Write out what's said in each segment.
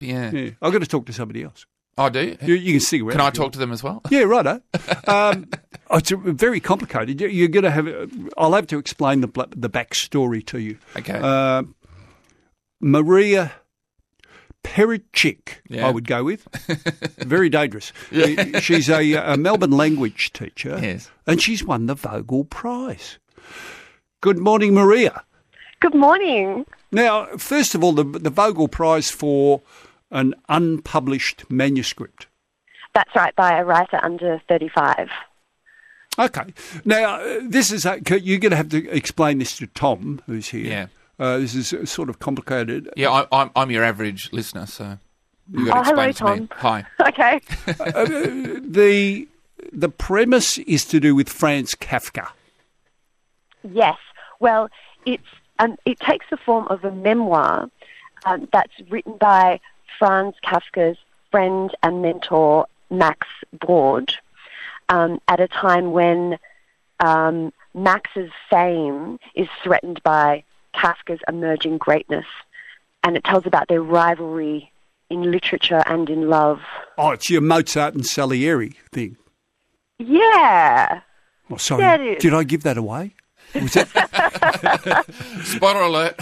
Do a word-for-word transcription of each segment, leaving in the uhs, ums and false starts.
Yeah. Yeah. I've got to talk to somebody else. Oh, do you? You, you can stick around. Can I if you talk want. to them as well? Yeah, righto. Um, oh, it's very complicated. You- You're going to have. I'll have to explain the bla- the backstory to you. Okay. Uh, Maria Perichik, Yeah. I would go with. Very dangerous. She's a, a Melbourne language teacher, Yes. and she's won the Vogel Prize. Good morning, Maria. Good morning. Now, first of all, the, the Vogel Prize for an unpublished manuscript. That's right, by a writer under thirty-five. Okay. Now, uh, this is, a, you're going to have to explain this to Tom, who's here. Yeah. Uh, this is uh, sort of complicated. Yeah, I, I'm, I'm your average listener, so you've got to Oh, hello, explain to me. Tom. Hi. Okay. Uh, the the premise is to do with Franz Kafka. Yes. Well, it's um, it takes the form of a memoir um, that's written by Franz Kafka's friend and mentor, Max Brod, um, at a time when um, Max's fame is threatened by Kafka's emerging greatness. And it tells about their rivalry in literature and in love. Oh, it's your Mozart and Salieri thing. Yeah. Oh, sorry. Yeah, it is. Did I give that away? Was that, Spoiler alert.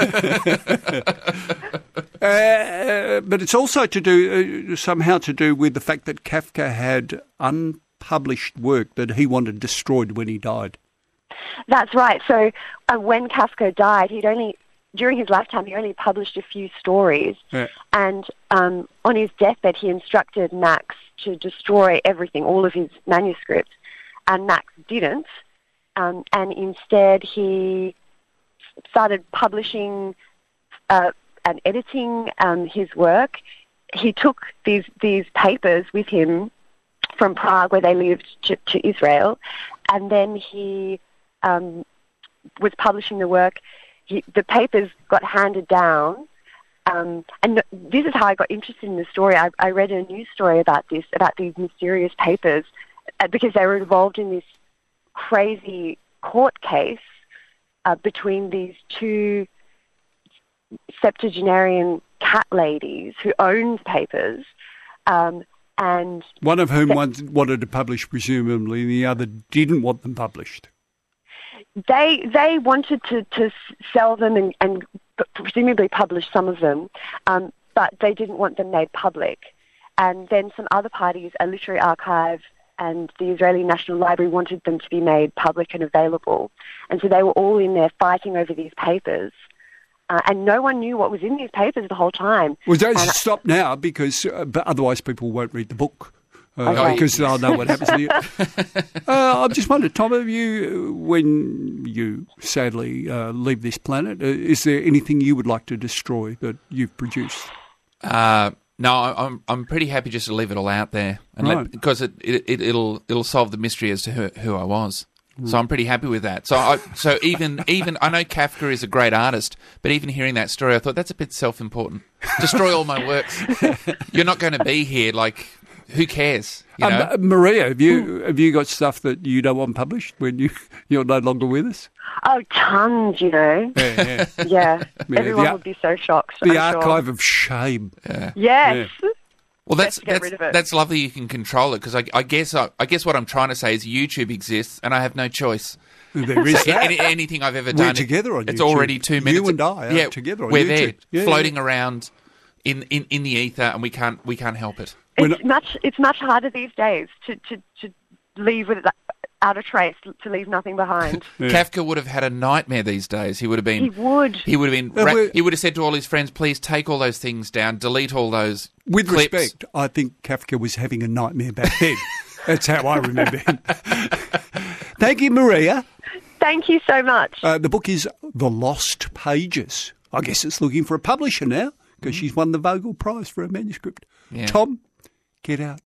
uh, but it's also to do uh, somehow to do with the fact that Kafka had unpublished work that he wanted destroyed when he died. That's right. So uh, when Kafka died, he'd only, during his lifetime, he only published a few stories. Yeah. And um, on his deathbed, he instructed Max to destroy everything, all of his manuscripts. And Max didn't. Um, and instead, he started publishing uh, and editing um, his work. He took these these papers with him from Prague, where they lived, to, to Israel, and then he um, was publishing the work. He, the papers got handed down, um, and this is how I got interested in the story. I, I read a news story about this, about these mysterious papers, uh, because they were involved in this crazy court case uh, between these two septuagenarian cat ladies who owned papers, um, and One of whom wanted, wanted to publish, presumably, and the other didn't want them published. they they wanted to, to s- sell them and, and presumably publish some of them, um, but they didn't want them made public. And then some other parties, a literary archive and the Israeli National Library, wanted them to be made public and available. And so they were all in there fighting over these papers. Uh, and no one knew what was in these papers the whole time. Well, don't And- stop now, because uh, but otherwise people won't read the book. Uh, Okay. Because they'll know what happens to you. uh, I've just wondered, Tom, have you, when you sadly uh, leave this planet, uh, is there anything you would like to destroy that you've produced? Uh, no, I- I'm I'm pretty happy just to leave it all out there, and let, Right. because it, it it it'll it'll solve the mystery as to who, who I was. So I'm pretty happy with that. So I so even even I know Kafka is a great artist, but even hearing that story, I thought that's a bit self-important. Destroy all my works. You're not going to be here. Like, who cares? You know? Um, Maria, have you have you got stuff that you don't want published when you you're no longer with us? Oh, tons, you know. Yeah, yeah. Yeah, Yeah, everyone the ar- would be so shocked. The I'm sure. archive of shame. Yes. Well, that's Let's get that's, rid of it. that's lovely. You can control it, because I, I guess I, I guess what I'm trying to say is YouTube exists, and I have no choice. There is So that. any, anything I've ever We're done, together on it's YouTube. already two minutes. You and I are yeah, together on we're YouTube. there, Yeah, floating yeah. around in, in, in the ether, and we can't we can't help it. We're It's much it's much harder these days to, to, to leave with out a trace, to leave nothing behind. Yeah. Kafka would have had a nightmare these days. He would have been. He would. He would have been. Uh, ra- we're- he would have said to all his friends, "Please take all those things down. Delete all those." With clips." respect, I think Kafka was having a nightmare back then. That's how I remember him. Thank you, Maria. Thank you so much. Uh, the book is The Lost Pages. I guess it's looking for a publisher now, because she's won the Vogel Prize for her manuscript. Yeah. Tom, get out.